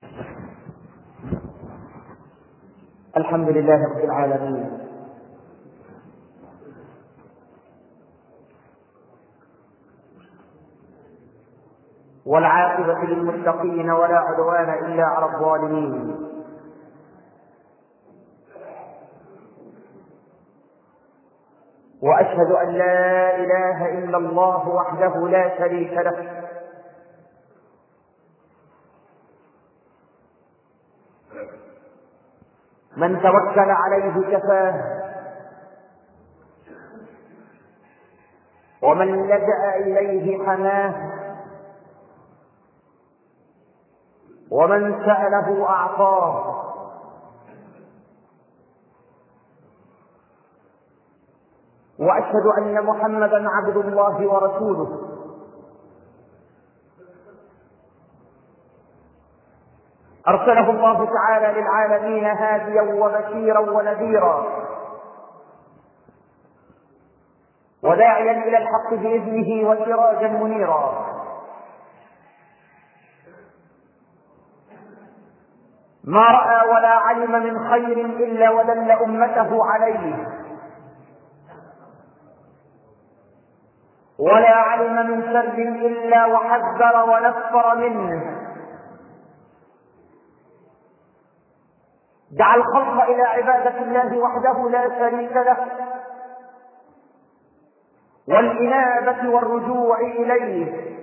الحمد لله رب العالمين، والعاقبة للمتقين ولا عدوان إلا على الظالمين. وأشهد أن لا إله إلا الله وحده لا شريك له، من توكل عليه كفاه، ومن لجأ إليه حماه، ومن سأله أعطاه. وأشهد أن محمدا عبد الله ورسوله، أرسله الله تعالى للعالمين هاديا وبشيرا ونذيرا، وداعيا إلى الحق بإذنه وسراجا منيرا. ما رأى ولا علم من خير إلا ودل أمته عليه، ولا علم من شر إلا وحذر ونفر منه. دعا الخلق إلى عبادة الله وحده لا شريك له، والإنابة والرجوع إليه،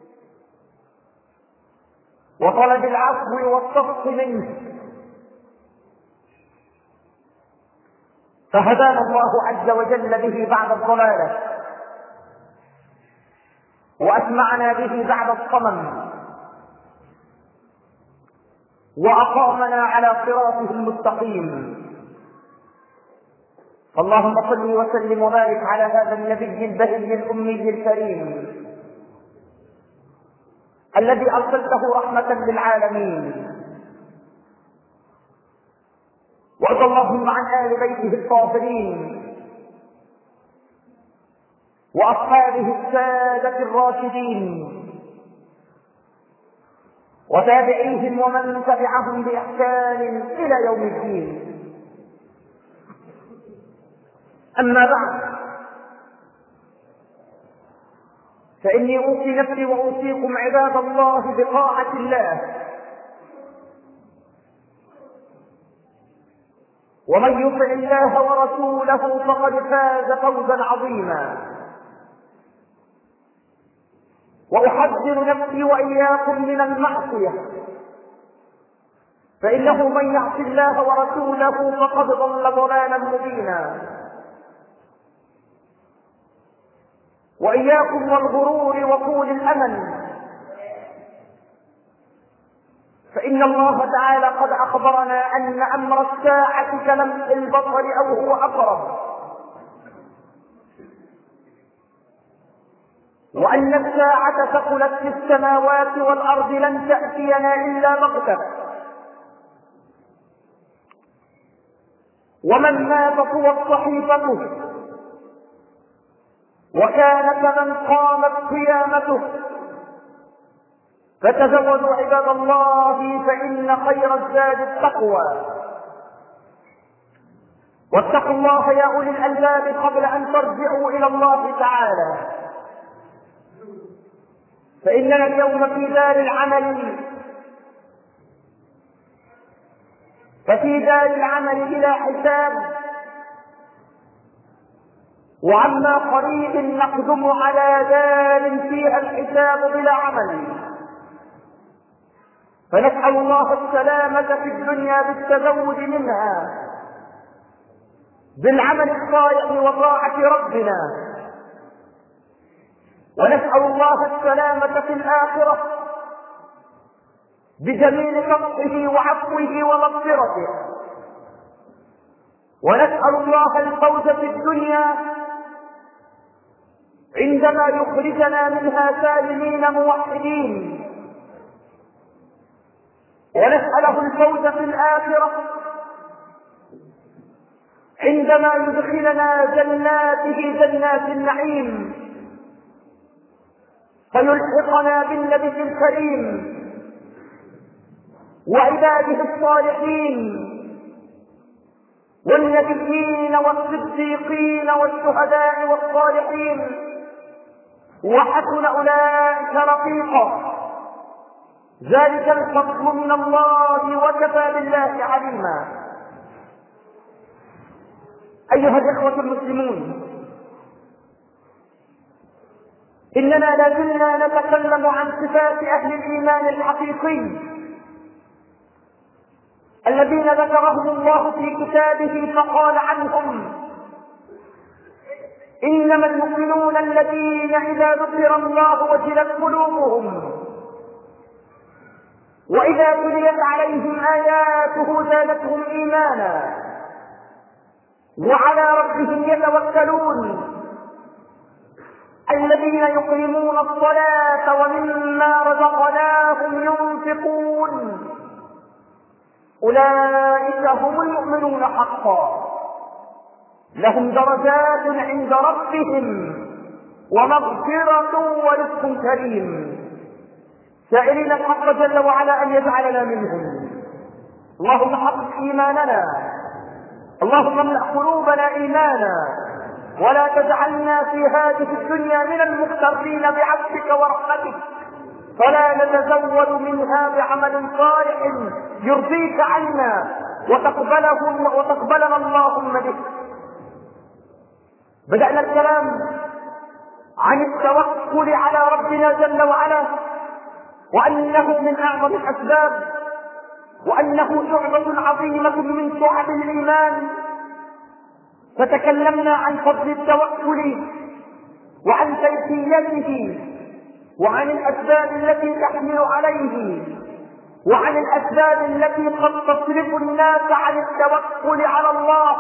وطلب العفو والصفح منه. فهدانا الله عز وجل به بعد الضلالة، وأسمعنا به بعد الصمم، وأقامنا على صراطه المستقيم. اللهم صل وسلم وبارك على هذا النبي البهي الأمي الكريم الذي أرسلته رحمة للعالمين. وارض اللهم عن آل بيته الطاهرين وأصحابه السادة الراشدين وتابعيهم ومن تبعهم بإحسان إلى يوم الدين. أما بعد، فإني أوصي نفسي وأوصيكم عباد الله بطاعة الله، ومن يطع الله ورسوله فقد فاز فوزا عظيما. وأحذر نفسي وإياكم من المعصية، فإنه من يعص الله ورسوله فقد ضل ضلالا مبينا. وإياكم والغرور وطول الأمل، فإن الله تعالى قد أخبرنا أن أمر الساعة كلمح البصر أو هو أقرب، وأن الساعة ثقلت في السماوات والأرض لن تأتينا إلا بغتة. ومن مات طوت صحيفته وكان كمن قامت قيامته. فتزودوا عباد الله، فإن خير الزاد التقوى. واتقوا الله يا أولي الألباب قبل أن ترجعوا إلى الله تعالى، فإننا اليوم في دار العمل، ففي دار العمل بلا حساب، وعما قريب نقدم على دار فيها الحساب بلا عمل. فنسأل الله السلامة في الدنيا بالتزود منها بالعمل الصالح وطاعة ربنا، ونسأل الله السلامة في الآخرة بجميل فضله وعفوه ومغفرته. ونسأل الله الفوز في الدنيا عندما يخرجنا منها سالمين موحدين، ونسأله الفوز في الآخرة عندما يدخلنا جناته جنات النعيم، فيلحقنا بالنبي الكريم وعباده الصالحين والنبيين والصديقين والشهداء والصالحين، وحسن أولئك رفيقا. ذلك الفضل من الله وكفى بالله عليما. أيها الإخوة المسلمون، إننا لازلنا نتكلم عن صفات أهل الإيمان الحقيقي الذين ذكرهم الله في كتابه فقال عنهم: إنما المؤمنون الذين إذا ذكر الله وجلت قلوبهم وإذا تليت عليهم آياته زادتهم إيمانا وعلى ربهم يتوكلون الذين يقيمون الصلاة ومما رزقناهم ينفقون أولئك هم المؤمنون حقا لهم درجات عند ربهم ومغفرة ورزق كريم. سائلين الحق جل وعلا أن يجعلنا منهم. اللهم حقق إيماننا، اللهم املأ قلوبنا إيمانا، ولا تجعلنا في هذه الدنيا من المغترين بعفوك ورحمتك، فلا نتزود منها بعمل صالح يرضيك عنا وتقبلنا اللهم به. بدأنا الكلام عن التوكل على ربنا جل وعلا، وأنه من أعظم الأسباب، وأنه شعبة عظيمة من شعب الإيمان. فتكلمنا عن فضل التوكل وعن كيفيته وعن الأسباب التي تحمل عليه وعن الأسباب التي قد تصرف الناس عن التوكل على الله،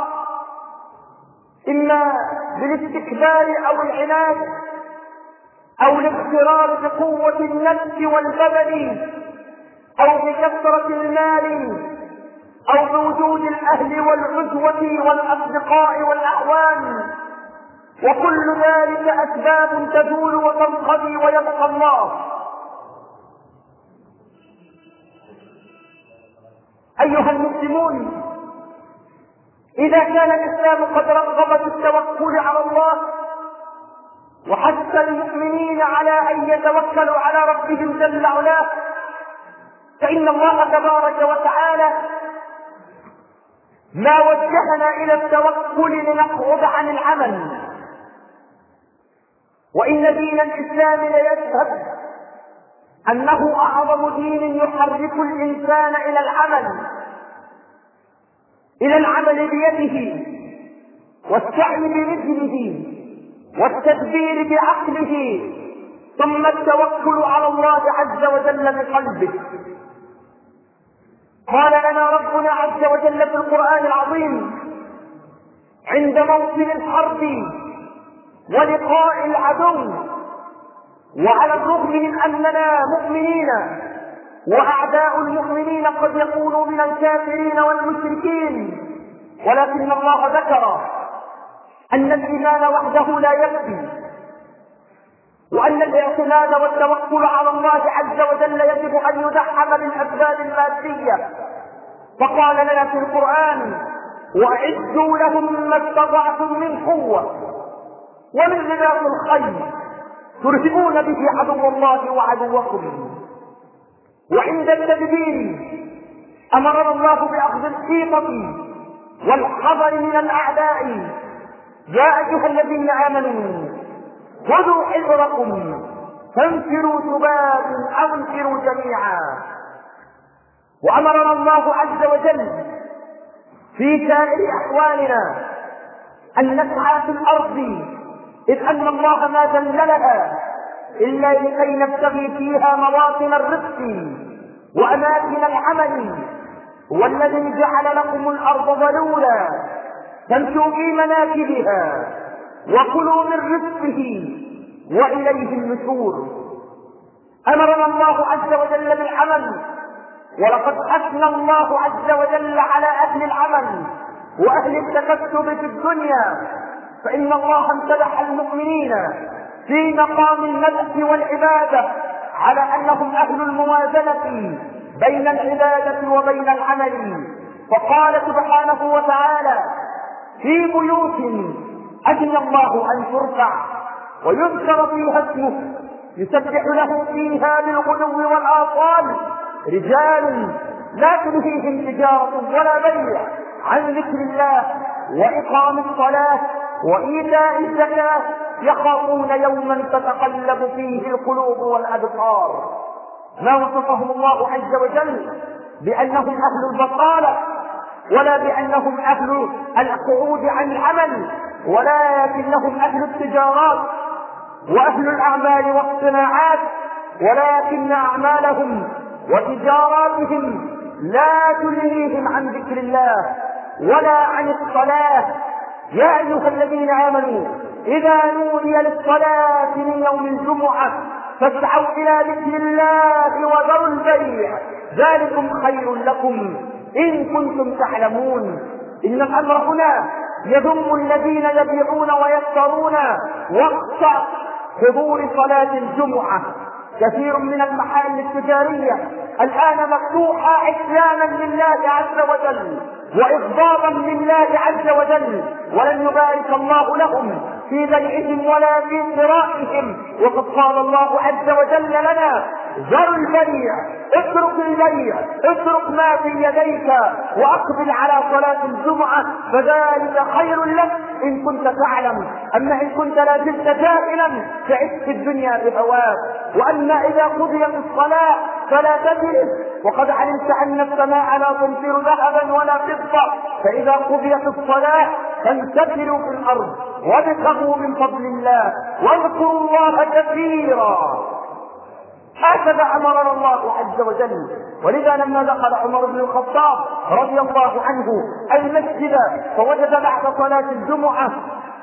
إما بالاستكبار أو العناد أو الاغترار بقوة النفس والبدن أو بكثرة المال أو بوجود الأهل والعزوة والأصدقاء والأعوان، وكل ذلك أسباب تزول وتنقضي ويبقى الله. أيها المسلمون، إذا كان الإسلام قد رغب في التوكل على الله وحث المؤمنين على أن يتوكلوا على ربهم جل وعلا، فإن الله تبارك وتعالى ما وجهنا إلى التوكل لنقعد عن العمل. وإن دين الإسلام ليشهد أنه أعظم دين يحرك الإنسان إلى العمل بيده والسعي برجله والتدبير بعقله، ثم التوكل على الله عز وجل بقلبه. قال لنا ربنا عز وجل في القرآن العظيم عند موطن الحرب ولقاء العدو: وعلى الرغم من أننا مؤمنين وأعداء المؤمنين قد يكونوا من الكافرين والمشركين، ولكن الله ذكر أن الإيمان وحده لا يكفي، وأن الاعتماد والتوكل على الله عز وجل يجب أن يدعم بالأسباب المادية. فقال لنا في القرآن: وأعدوا لهم ما استطعتم من قوة ومن رباط الخيل ترهبون به عدو الله وعدوكم. وعند التدبير أمرنا الله بأخذ الحيطة والحذر من الأعداء: يا أيها الذين آمنوا خذوا حذركم فانفروا ثبات أو انفروا جميعا. وأمرنا الله عز وجل في سائر أحوالنا أن نسعى في الأرض، إذ أن الله ما ذللها إلا لكي نبتغي فيها مواطن الرزق وأماكن العمل. والذي جعل لكم الأرض ذلولا فامشوا في مناكبها وكلوا من رزقه وإليه النشور. أمرنا الله عز وجل بالعمل، ولقد أثنى الله عز وجل على أهل العمل وأهل التكسب في الدنيا، فإن الله امتدح المؤمنين في مقام المدح والعبادة على أنهم أهل الموازنة بين العبادة وبين العمل. فقال سبحانه وتعالى: في بيوت أذن الله أن ترفع ويذكر فيها اسمه يسبح له فيها بالغدو والآصال رجال لا تلهيهم تجارة ولا بيع عن ذكر الله وإقام الصلاة وإيتاء الزكاة يخافون يوما تتقلب فيه القلوب والأبصار. ما وصفهم الله عز وجل بأنهم أهل البطالة ولا بأنهم أهل القعود عن العمل، ولكنهم أهل التجارات وأهل الأعمال والصناعات، ولكن أعمالهم وتجاراتهم لا تلهيهم عن ذكر الله ولا عن الصلاة. يا أيها الذين آمنوا إذا نودي للصلاة من يوم الجمعة فاسعوا إلى ذكر الله وذروا البيع ذلكم خير لكم إن كنتم تعلمون. إن الأمر هنا يذم الذين يبيعون ويشترون وقت حضور صلاة الجمعة. كثير من المحال التجارية الآن مفتوحة عصيانا لله عز وجل وإغضابا لله عز وجل، ولن يبارك الله لهم في بيعهم ولا في قرائهم. وقد قال الله عز وجل لنا: ذروا البيع، اترك البيع، اترك ما في يديك وأقبل على صلاة الجمعة فذلك خير لك إن كنت تعلم. أما إن كنت لا زلت جاهلا فعش في الدنيا بهواك. وأما إذا قضيت الصلاة فلا تجلس، وقد علمت أن السماء لا تمطر ذهبا ولا فضة، فإذا قضيت الصلاة فانتشروا في الأرض وابتغوا من فضل الله واذكروا الله كثيرا. هكذا أمرنا الله عز وجل. ولذا لما دخل عمر بن الخطاب رضي الله عنه المسجد فوجد بعد صلاة الجمعة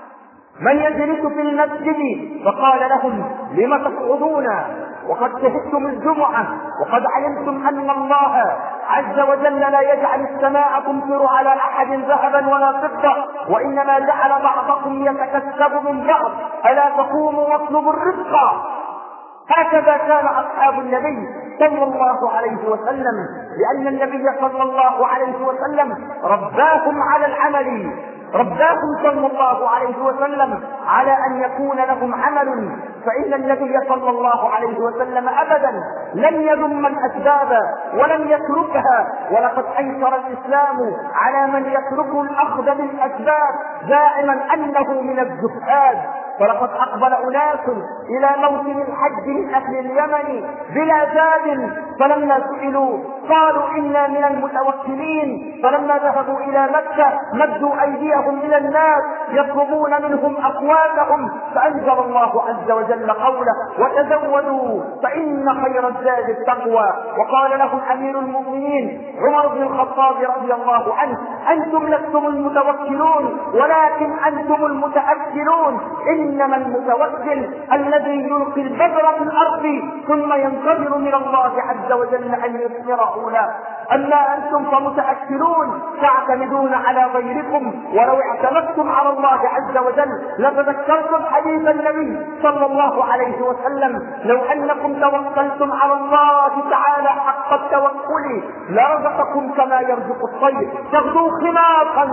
من يجلس في المسجد فقال لهم: لم تقعدون وقد شهدتم الجمعة وقد علمتم أن الله عز وجل لا يجعل السماء تمطر على أحد ذهبا ولا فضة، وإنما جعل بعضكم يتكسب من بعض، ألا تقوموا واطلبوا الرزق. هكذا كان أصحاب النبي صلى الله عليه وسلم، لأن النبي صلى الله عليه وسلم رباهم على العمل، رباهم صلى الله عليه وسلم على أن يكون لهم عمل. فإن النبي صلى الله عليه وسلم أبدا لم يذم الأسباب ولم يتركها، ولقد أنكر الإسلام على من يترك الأخذ بالأسباب زاعما أنه من الزهاد. فلقد أقبل أناس إلى موسم الحج من أهل اليمن بلا زاد، فلما سئلوا قالوا إنا من المتوكلين، فلما ذهبوا إلى مكة مدوا أيديهم إلى الناس يطلبون منهم أقواتهم، فأنزل الله عز وجل قوله: وتزودوا فإن خير الزاد التقوى. وقال لهم أمير المؤمنين عمر بن الخطاب رضي الله عنه: أنتم لستم المتوكلون ولكن أنتم المتأكلون. إنما المتوكل الذي يلقي البذر في الأرض ثم ينتظر من الله عز وجل أن يثمره له. أما أنتم فمتأكلون تعتمدون على غيركم، ولو اعتمدتم على الله عز وجل لتذكرتم حديث النبي صلى الله عليه وسلم: لو أنكم توكلتم على الله تعالى حق التوكل لرزقكم كما يرزق الطير تغدو خماصا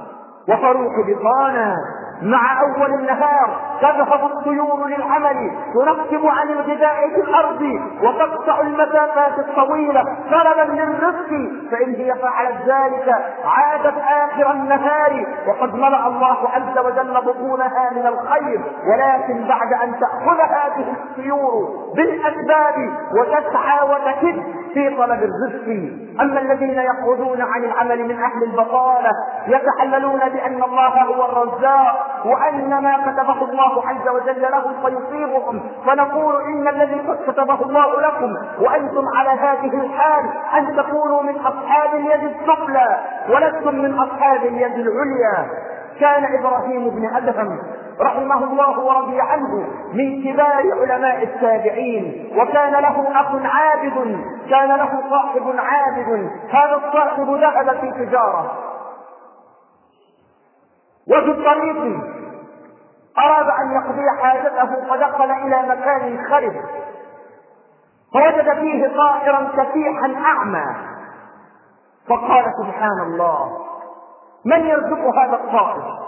وتروح بطانا. مع أول النهار تذهب الطيور للعمل تنقب عن الغذاء في الأرض وتقطع المسافات الطويلة طلبا للرزق، فإن هي فعلت ذلك عادت آخر النهار وقد ملأ الله عز وجل بطونها من الخير، ولكن بعد أن تأخذ هذه الطيور بالأسباب وتسعى وتكد في طلب الرزق. أما الذين يقعدون عن العمل من أهل البطالة يتحللون بأن الله هو الرزاق وأن ما كتبه الله عز وجل لهم فيصيبهم، فنقول إن الذي كتبه الله لكم وأنتم على هذه الحال أن تكونوا من أصحاب اليد السفلى ولستم من أصحاب اليد العليا. كان إبراهيم بن أدهم رحمه الله ورضي عنه من كبار علماء التابعين، وكان له أخ عابد، كان له صاحب عابد. هذا الصاحب ذهب في تجارة وفي الطريق أراد أن يقضي حاجته فدخل إلى مكان خرب، فوجد فيه طائرا كفيحا أعمى، فقال سبحان الله، من يرزق هذا الطائر؟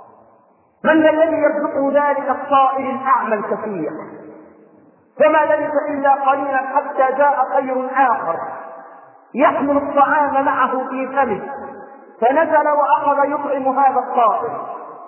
من الذي يرزق ذلك الطائر الأعمى الكفيح؟ فما لبث إلا قليلا حتى جاء طير آخر يحمل الطعام معه في فمه، فنزل وأخذ يطعم هذا الطائر.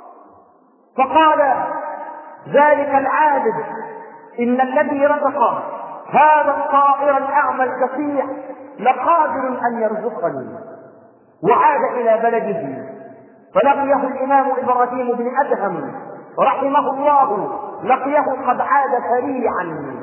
فقال ذلك العابد إن الذي رزق هذا الطائر الأعمى الكفيح لقادر أن يرزقني. وعاد إلى بلده، فلقيه الإمام إبراهيم بن أدهم رحمه الله، لقيه قد عاد سريعا،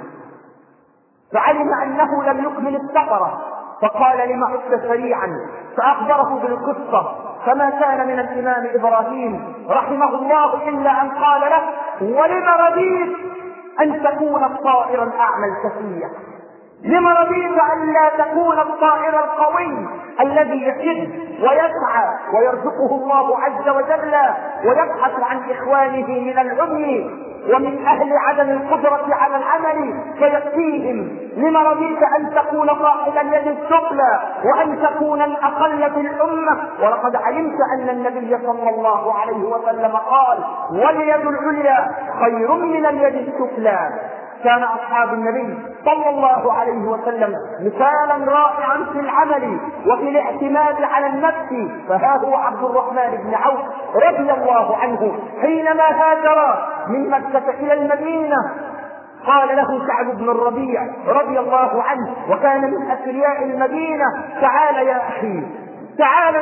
فعلم أنه لم يكمل السفرة، فقال لم عدت سريعا، فأخبره بالقصة. فما كان من الإمام إبراهيم رحمه الله إلا أن قال له: ولم رضيت أن تكون الطائر الأعمى الكفيح؟ لم رضيت أن لا تكون الطائر القوي الذي يحب ويسعى ويرزقه الله عز وجل ويبحث عن إخوانه من العمي ومن أهل عدم القدرة على العمل فيكفيهم؟ لم رضيت أن تكون صاحب اليد السفلى وأن تكون الأقل في الأمة؟ ولقد علمت أن النبي صلى الله عليه وسلم قال: واليد العليا خير من اليد السفلى. كان أصحاب النبي صلى الله عليه وسلم مثالا رائعا في العمل وفي الاعتماد على النفس. فها هو عبد الرحمن بن عوف رضي الله عنه حينما هاجر من مكة إلى المدينة قال له سعد بن الربيع رضي الله عنه، وكان من أثرياء المدينة: تعال يا أخي، تعال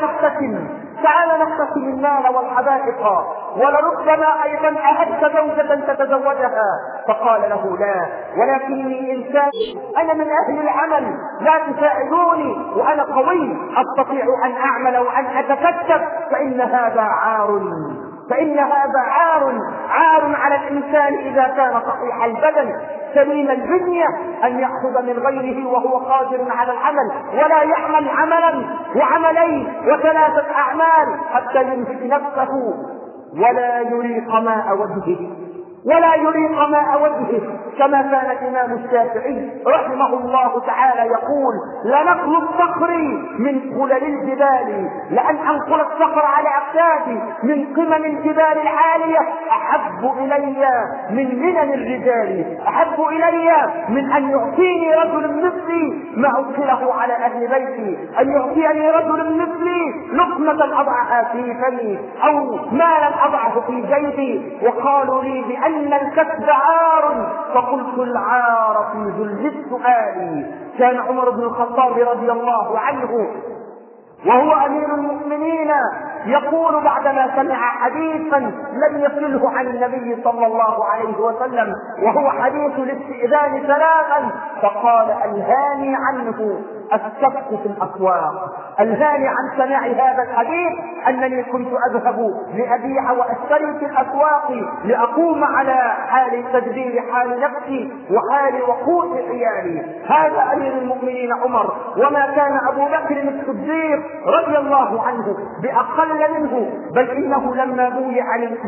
نقتسم المال والحدائق، ولربما أيضا أهدت زوجة تتزوجها. فقال له: لا، ولكني إنسان، أنا من أهل العمل، لا تساعدوني، وأنا قوي أستطيع أن أعمل وأن أتكتب، فإن هذا عار على الإنسان إذا كان صحيح البدن سليم البنية أن يأخذ من غيره وهو قادر على العمل، ولا يعمل عملا وعملين وثلاثة أعمال حتى ينهك نفسه ولا يريق ماء وجهه، كما كان الإمام الشافعي رحمه الله تعالى يقول: لنقل الصخر من قلل الجبال، لأن أنقل الصخر على أكتافي من قمم الجبال العالية أحب إلي من منن الرجال، أحب إلي من أن يعطيني رجل مثلي ما أدخله على أهل بيتي، أن يعطيني رجل مثلي لقمة أضعها في فمي أو مالا أضعه في جيبي. وقالوا لي بأن الكسب عار، فقلت: العار في ذل السؤال. كان عمر بن الخطاب رضي الله عنه وهو أمير المؤمنين يقول بعدما سمع حديثا لم يصله عن النبي صلى الله عليه وسلم، وهو حديث الاستئذان ثلاثا، فقال: ألهاني عنه السبق في الأسواق. ألهاني عن سماع هذا الحديث أنني كنت أذهب لأبيع وأشتري في الأسواق لأقوم على حال تدبير حال نفسي وحال وقوت عيالي. هذا أمير المؤمنين عمر، وما كان أبو بكر الصديق رضي الله عنه بأقل منه، بل إنه لما بويع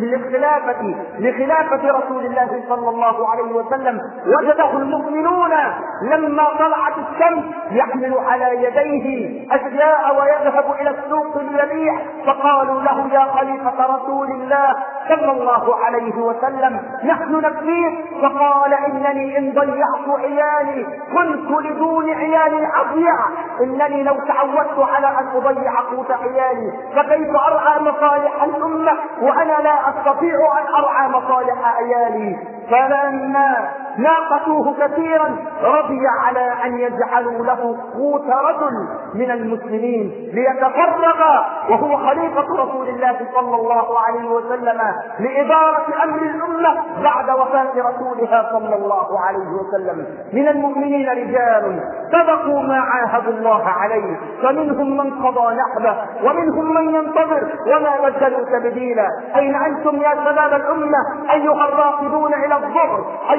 لخلافة رسول الله صلى الله عليه وسلم وجده المؤمنون لما طلعت الشمس يحمل على يديه أشياء ويذهب إلى السوق ليبيع، فقالوا له: يا خليفة رسول الله صلى الله عليه وسلم نحن نكفيك. فقال: إنني إن ضيعت عيالي كنت لدون عيالي أضيع، إنني لو تعودت على أن أضيع قوت عيالي فكيف أرعى مصالح الأمة وأنا لا أستطيع أن أرعى مصالح عيالي. فلما ناقشوه كثيرا رضي على أن يجعلوا له قوت رجل من المسلمين ليتفرغ وهو خليفة رسول الله صلى الله عليه وسلم لإدارة أمر الأمة بعد وفاة رسولها صلى الله عليه وسلم. من المؤمنين رجال صدقوا ما عاهدوا الله عليه، فمنهم من قضى نحبه ومنهم من ينتظر وما بدلوا تبديلا. أين أنتم يا شباب الأمة أيها الراقدون إلى الظهر، أيها الراقدون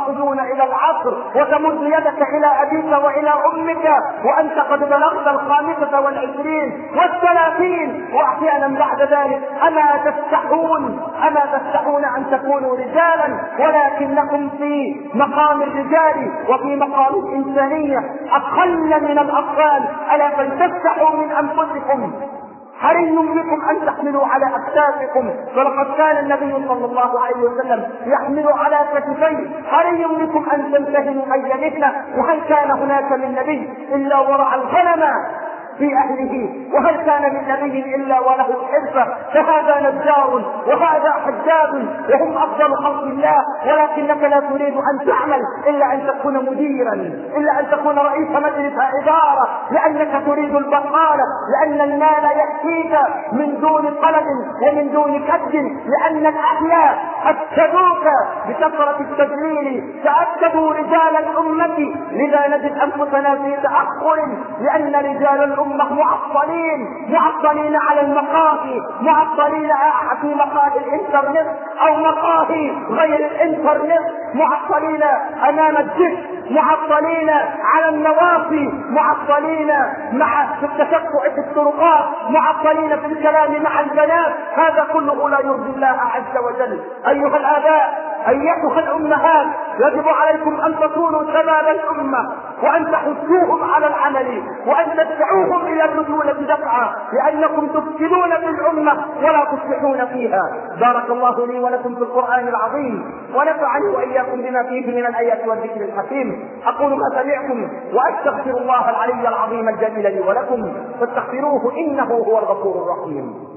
تأخذون إلى العصر وتمد يدك إلى أبيك وإلى أمك وأنت قد بلغت 25 و30 وأحيانا بعد ذلك. أما تستحون أن تكونوا رجالا ولكنكم في مقام الرجال وفي مقام الإنسانية أقل من الأطفال. ألا فلتستحوا من أنفسكم، حري بكم أن تحملوا على أكتافكم، فلقد كان النبي صلى الله عليه وسلم يحمل على كتفيه. حري بكم أن تمتهنوا أيامنا. وهل كان هناك من نبي إلا ورعى الغنم في أهله؟ وهل كان من نبي إلا وله حرفة؟ فهذا نجار وهذا حجاج وهم أفضل خلق الله، ولكنك لا تريد أن تعمل إلا أن تكون مديرا، إلا أن تكون رئيس مجلس إدارة، لأنك تريد البقالة، لأن المال يأتيك من دون طلب ومن دون كد، لأن الأهل أكدوك بكثرة التدليل، تأكدوا رجال الأمة. لذا نجد أنفسنا في تأخر، لأن رجال الأمة معطلين على المقاهي، معطلين في مقاهي الإنترنت أو مقاهي غير الإنترنت، معطلين أمام الجسم، معطلين على النواصي، معطلين في التشفع في الطرقات، معطلين في الكلام مع البنات. هذا كله لا يرضي الله عز وجل. أيها الآباء، أيتها الأمهات، يجب عليكم أن تكونوا شباب الأمة وأن تحثوهم على العمل وأن تدفعوهم إلى الرجولة دفعا، لأنكم تفسدون في الأمة ولا تصلحون فيها. بارك الله لي ولكم في القرآن العظيم، ونفعني وإياكم بما فيه من الآيات والذكر الحكيم. أقول ما سمعتم وأستغفر الله العلي العظيم الجليل لي ولكم فاستغفروه إنه هو الغفور الرحيم.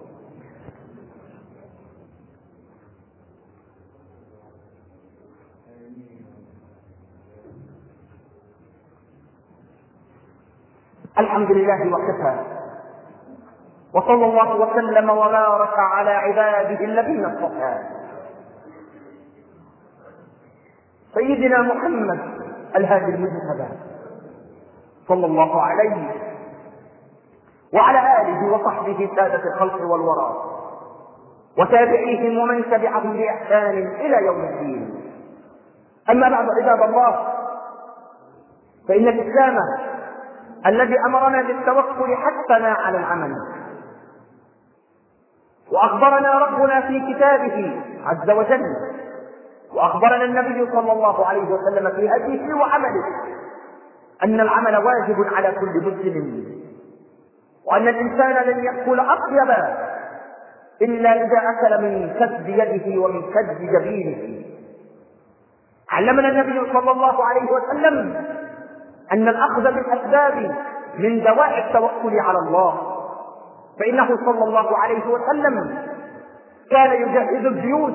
الحمد لله وكفى، وصلى الله وسلم وبارك على عباده الذين اصطفى، سيدنا محمد الهادي المجتبى صلى الله عليه وعلى آله وصحبه سادة الخلق والورى وتابعيهم ومن تبعهم بإحسان إلى يوم الدين. أما بعد، عباد الله، فإن الإسلام الذي أمرنا بالتوكل حثنا على العمل، وأخبرنا ربنا في كتابه عز وجل، وأخبرنا النبي صلى الله عليه وسلم في هديه وعمله أن العمل واجب على كل مسلم، وأن الإنسان لن يأكل أطيب إلا إذا أكل من كسب يده ومن كسب جبينه. علمنا النبي صلى الله عليه وسلم أن الأخذ بالأسباب من دواعي التوكل على الله، فإنه صلى الله عليه وسلم كان يجهز الجيوش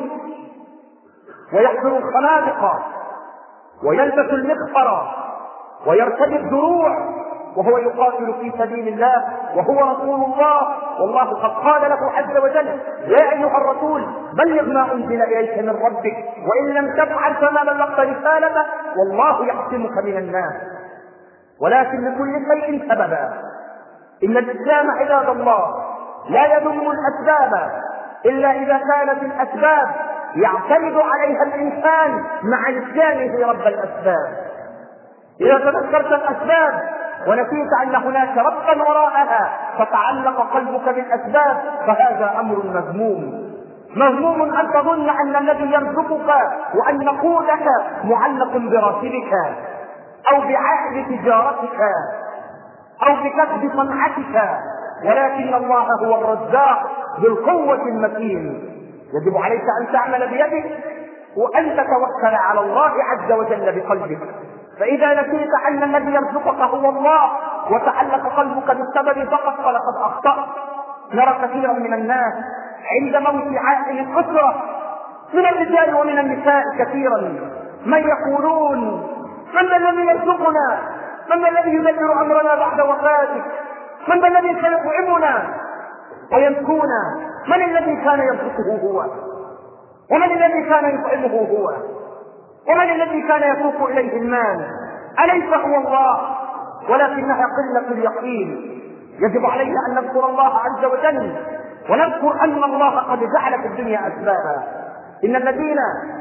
ويحفر الخنادق ويلبس المغفر ويرتدي الدروع وهو يقاتل في سبيل الله وهو رسول الله، والله قد قال له عز وجل: يا أيها الرسول بلغ ما أنزل إليك من ربك وإن لم تفعل فما بلغت رسالته والله يعصمك من الناس. ولكن لكل شيء سببا. إن الإسلام عباد الله لا يذم الأسباب إلا إذا كانت الأسباب يعتمد عليها الإنسان مع نسيانه رب الأسباب. إذا تذكرت الأسباب ونسيت أن هناك ربا وراءها فتعلق قلبك بالأسباب فهذا أمر مذموم أن تظن أن الذي يرزقك وأن قوتك معلق براتبك أو بعائد تجارتك أو بكسب صنعتك، ولكن الله هو الرزاق ذو القوة المتين. يجب عليك أن تعمل بيدك وأن تتوكل على الله عز وجل بقلبك. فإذا نسيت أن الذي يرزقك هو الله وتعلق قلبك بالسبب فقط فلقد أخطأت. نرى كثيرا من الناس عند موت عائل الأسرة من الرجال ومن النساء كثيرا من يقولون: من الذي يرزقنا؟ من الذي يدبر أمرنا بعد وفاتك؟ من الذي سيطعمنا؟ ويبكون: من الذي كان يرزقه هو؟ ومن الذي كان يطعمه هو؟ ومن الذي كان يسوق إليه المال؟ أليس هو الله؟ ولكنها قلة اليقين. يجب علينا أن نذكر الله عز وجل ونذكر أن الله قد جعل في الدنيا أسبابا. إن الذين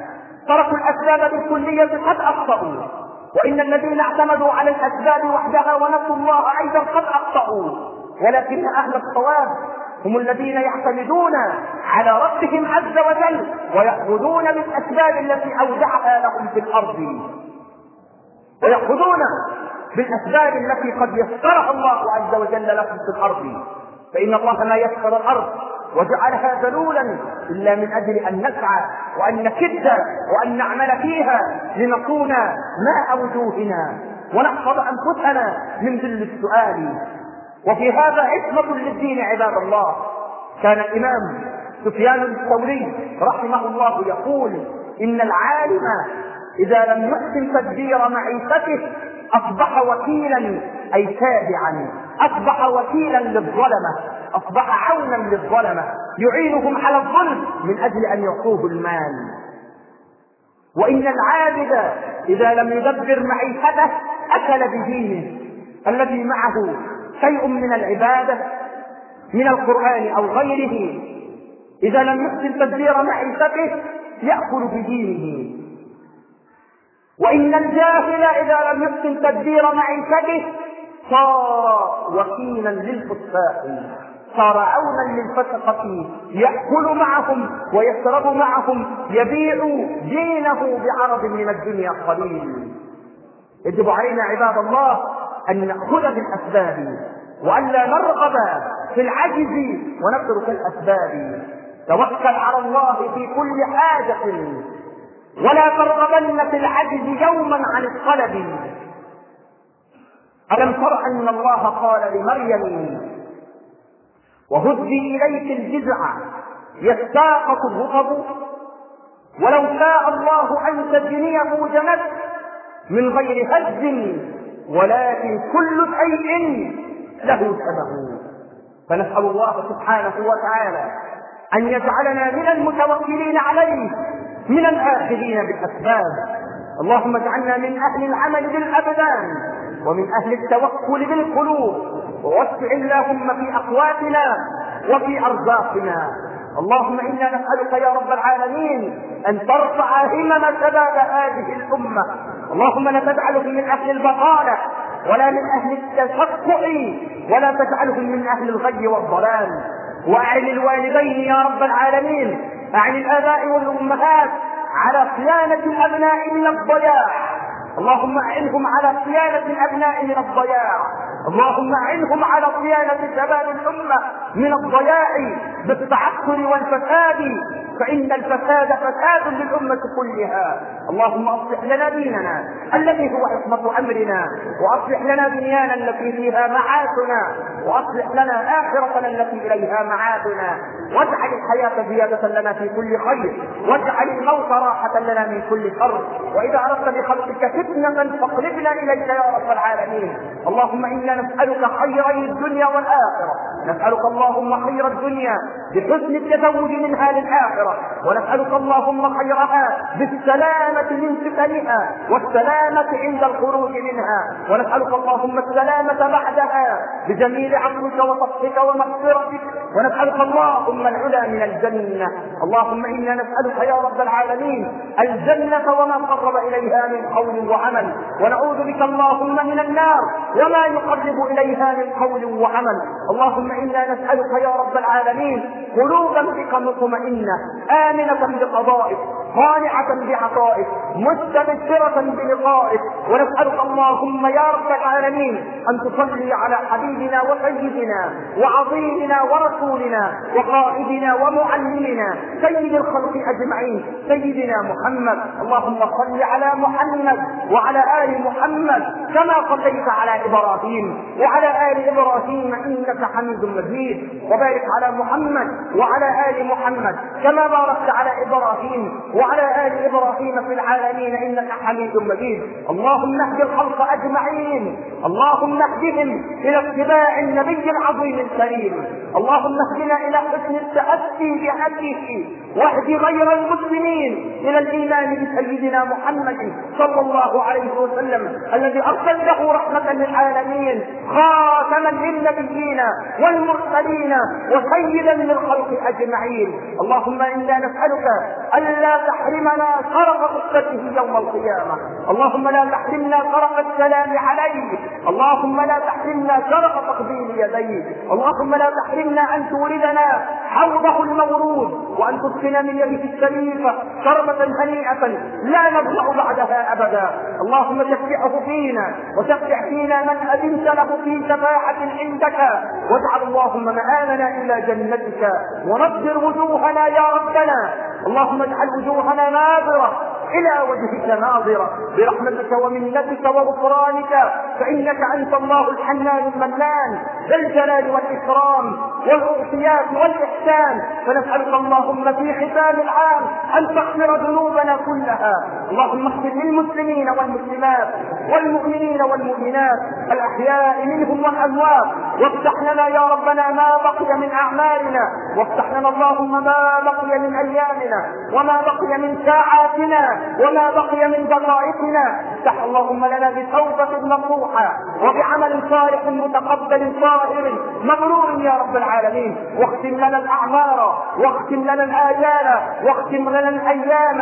تركوا الأسباب بالكلية قد أخطأوا، وإن الذين اعتمدوا على الأسباب وحدها ونسوا الله أيضا قد أخطأوا، ولكن أهل الصواب هم الذين يعتمدون على ربهم عز وجل ويأخذون بالأسباب التي أودعها لهم في الأرض، ويأخذون بالأسباب التي قد يسرها الله عز وجل لهم في الأرض، فإن الله ما يسر الأرض وجعلها ذلولا إلا من أجل أن نسعى وأن نكد وأن نعمل فيها لنكون ماء وجوهنا ونحفظ أنفسنا من ذل السؤال. وفي هذا عصمة للدين عباد الله. كان الإمام سفيان الثوري رحمه الله يقول: إن العالم إذا لم يحسن تدبير معيشته أصبح وكيلا، أي تابعا، أصبح وكيلا للظلمة، أصبح عونا للظلمة يعينهم على الظلم من أجل أن يعطوه المال. وإن العابد إذا لم يدبر معيشته أكل بدينه الذي معه شيء من العبادة من القرآن أو غيره، إذا لم يحسن تدبير معيشته يأكل بدينه. وإن الجاهل إذا لم يحسن تدبير معيشته صار وكيلا للفساق، صار عونا للفسقة، يأكل معهم ويشرب معهم، يبيع دينه بعرض من الدنيا قليل. يجب علينا عباد الله أن نأخذ بالأسباب وأن لا نرغب في العجز ونترك الأسباب. توكل على الله في كل حاجة ولا ترغبن في العجز يوما عن الطلب. ألم تر أن الله قال لمريم: وهزي إليك الجذع يساقط الرطب ولو شاء الله أن تجنيه جنت من غير هز ولكن كل شيء له سبب. فنسأل الله سبحانه وتعالى أن يجعلنا من المتوكلين عليه من الآخذين بالأسباب. اللهم اجعلنا من أهل العمل بالأبدان ومن أهل التوكل بالقلوب، ووسع اللهم في أقواتنا وفي أرزاقنا. اللهم إنا نسألك يا رب العالمين أن ترفع همم شباب هذه الأمة. اللهم لا تجعلهم من أهل البطالة ولا من أهل التشقع ولا تجعلهم من أهل الغي والضلال. وأعن الوالدين يا رب العالمين، أعن الآباء والأمهات على صيانة الأبناء من الضياع. اللهم أعنهم على صيانة الأبناء من الضياع. اللهم أعنهم على صيانة شباب الأمة من الضياع بالتعطل والفساد، فإن الفساد فساد للأمة كلها. اللهم أصلح لنا ديننا الذي هو عصمة أمرنا، وأصلح لنا دنيانا التي فيها معاشنا، وأصلح لنا آخرتنا التي إليها معادنا، واجعل الحياة زيادة لنا في كل خير، واجعل الموت راحة لنا من كل شر. وإذا أردت بخلقك فتنة فاقلبنا إليك يا رب العالمين. اللهم إنا نسألك خيري الدنيا والآخرة. نسألك اللهم خير الدنيا بحسن التزوج منها للآخرة، ونسألك اللهم خيرها بالسلامة من فتنها والسلامة عند الخروج منها، ونسألك اللهم السلامة بعدها بجميل عفوك وصفحك ومغفرتك، ونسألك اللهم العلا من الجنة. اللهم إنا نسألك يا رب العالمين الجنة وما قرب إليها من قول وعمل، ونعوذ بك اللهم من النار وما يقرب إليها من قول وعمل. اللهم إنا نسألك يا رب العالمين قلوبا بك مطمئنة آمنة بقضائك قانعة بعطائك مستبشرة بلقائك. ونسألك اللهم يا رب العالمين أن تصلي على حبيبنا وسيدنا وعظيمنا ورسولنا وقائدنا ومعلمنا سيد الخلق أجمعين سيدنا محمد. اللهم صل على محمد وعلى آل محمد كما صليت على إبراهيم وعلى آل إبراهيم إنك حميد مجيد، وبارك على محمد وعلى آل محمد كما باركت على إبراهيم وعلى آل إبراهيم في العالمين إنك حميد مجيد. اللهم اهد الخلق أجمعين، اللهم اهدهم إلى اتباع النبي العظيم الكريم. اللهم اهدنا إلى حسن التأسي بهديه، واهد غير المسلمين إلى الإيمان بسيدنا محمد صلى الله عليه وسلم الذي أرسله رحمة للعالمين خاتما للنبيين والمرسلين وسيدا للخلق أجمعين. اللهم إنا نسألك ألا تحرمنا شرف خطبته يوم القيامة، اللهم لا تحرمنا شرف السلام عليه، اللهم لا تحرمنا شرف تقبيل يديه، اللهم لا تحرمنا أن توردنا حوضه المورود وأن تسقنا من يده الشريفة شربة هنيئة لا نضمع بعدها أبدا. اللهم شفعه فينا وشفع فينا من أذنت له في شفاعة عندك، واجعل اللهم مآلنا إلى جنتك ونضر وجوهنا يا ربنا، اللهم اجعل وجوهنا ناظرة إلى وجهك ناظرة برحمتك ومنتك وغفرانك، فإنك أنت الله الحنان المنان ذا الجلال والإكرام والعطيات والإحسان. فنسألك اللهم في ختام العام أن تغفر ذنوبنا كلها، اللهم اغفر للمسلمين والمسلمات والمؤمنين والمؤمنات الأحياء منهم والأموات، وافتح لنا يا ربنا ما بقي من أعمالنا، وافتح لنا اللهم ما بقي من أيامنا وما بقي من ساعاتنا وما بقي من دقائقنا. افتح اللهم لنا بتوبة نصوحة وبعمل صالح متقبل طاهر مبرور يا رب العالمين، واختم لنا الأعمار واختم لنا الآجال واختم لنا الأيام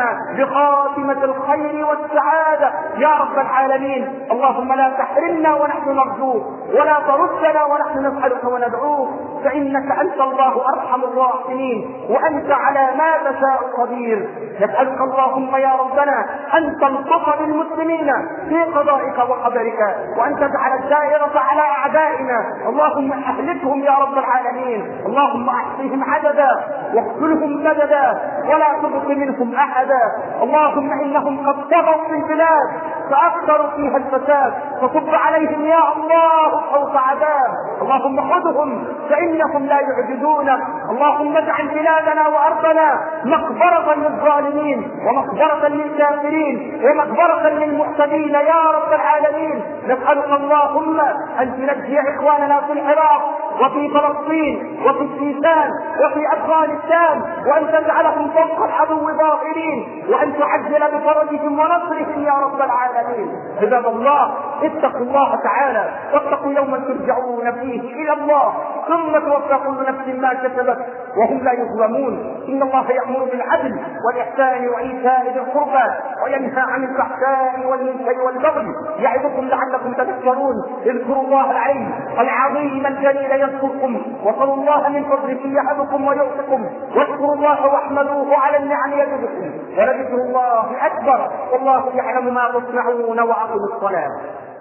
بخاتمة الخير والسعادة يا رب العالمين. اللهم لا تحرمنا ونحن نرجوك ولا تردنا ونحن نسألك وندعوك، فإنك أنت الله أرحم الراحمين وأنت على ما تشاء قدير. نسألك اللهم يا ربنا أن تلطف بالمسلمين في قضائك وقدرك، وأن تجعل الدائرة على أعدائنا، اللهم أهلكهم يا رب العالمين، اللهم أحصهم عددا واقتلهم مددا ولا تبق منهم أحدا. اللهم إنهم قد طغوا في البلاد فأكثروا فيها الفساد، فصب عليهم يا الله فوق عذاب، اللهم خذهم فإنهم لا يعجزونك. اللهم اجعل بلادنا وأرضنا مقبرة للظالمين ومقبرة للكافرين ومقبرة للمعتدين يا رب العالمين. نسألك اللهم أن تنجي إخواننا في العراق وفي فلسطين وفي السيستان وفي أفغانستان، وأن تجعلهم فوق العدو ظاهرين، وأن تعجل بفرجهم ونصرهم يا رب العالمين. عباد الله اتقوا الله تعالى واتقوا يوما ترجعون فيه إلى الله ثم توفى كل نفس ما كسبت وهم لا يظلمون. إن الله يأمر بالعدل والإحسان وإيتاء ذي القربى وينهى عن الفحشاء والمنكر والبغي يعظكم لعلكم تذكرون. اذكروا الله العظيم الجليل يذكركم، وصلوا الله من فضله يهبكم ويؤتكم، واذكروا الله واحمدوه على النعم يزدكم، ولذكر الله أكبر والله يعلم ما تصنعون. وأقيموا الصلاة.